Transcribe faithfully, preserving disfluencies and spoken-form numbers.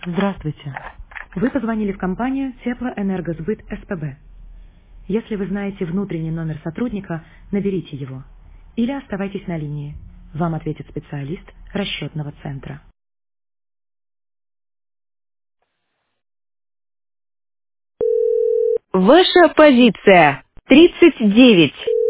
Здравствуйте. Вы позвонили в компанию Теплоэнергосбыт СПБ. Если вы знаете внутренний номер сотрудника, наберите его. Или оставайтесь на линии. Вам ответит специалист расчетного центра. Ваша позиция тридцать девять.